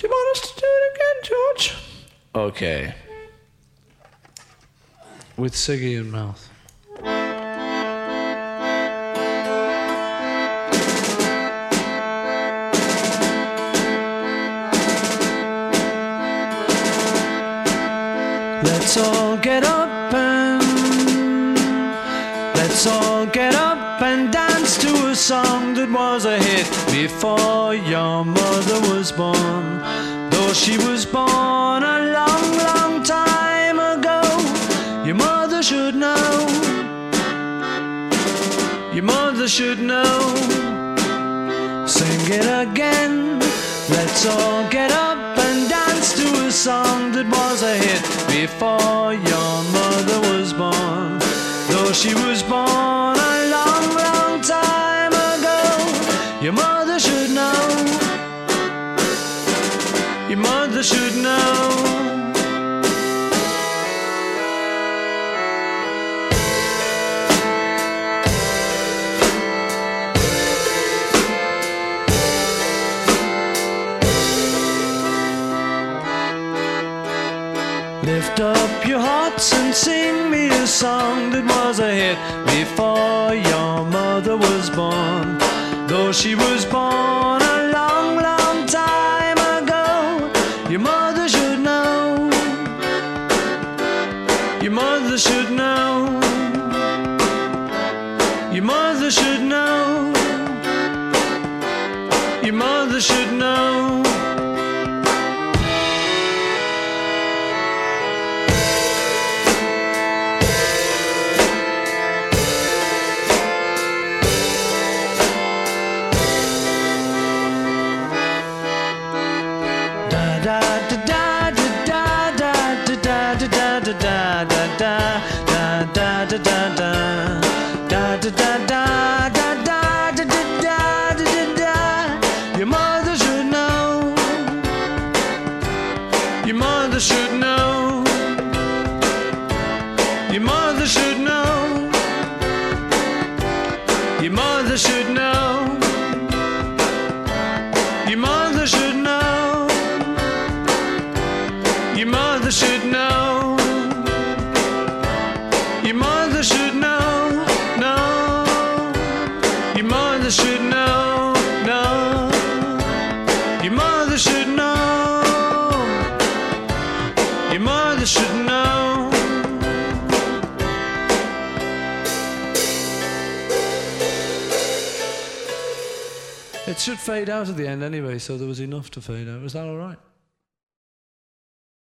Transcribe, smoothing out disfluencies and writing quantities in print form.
Do you want us to do it again, George? Okay. With Siggy in mouth. Let's all get up and dance to a song that was a hit before your mother was born. Though she was born a long, long time ago, your mother should know. Your mother should know. Sing it again. Let's all get up and dance to a song that was a hit before your mother was born. Though she was born a long, long time ago, your mother should know. Your mother should know. Lift up your hearts and sing me a song that was a hit before your mother was born. Though she was born a long, long time ago, your mother should know. Your mother should know. Your mother should know. Your mother should know. Your mother should know. Your mother should know. Your mother should know. Your mother should know. Your mother should know. Your mother should know. Your mother should know. No. Your mother should know. No. Your mother should know. Your mother should know. It should fade out at the end anyway, so there was enough to fade out. Was that all right?